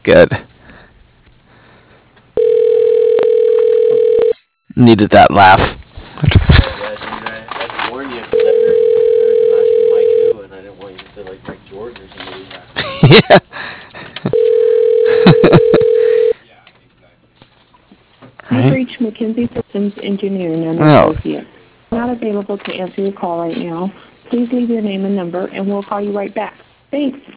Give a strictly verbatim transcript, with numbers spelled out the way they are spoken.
good. Needed that laugh. Yeah, dude, I had to warn you because I heard, I heard them asking Mike who, and I didn't want you to say like Mike George or somebody like Yeah. You've Right? reached Mackenzie Systems Engineering and Oh. Associates. Not available to answer your call right now. Please leave your name and number, and we'll call you right back. Thanks.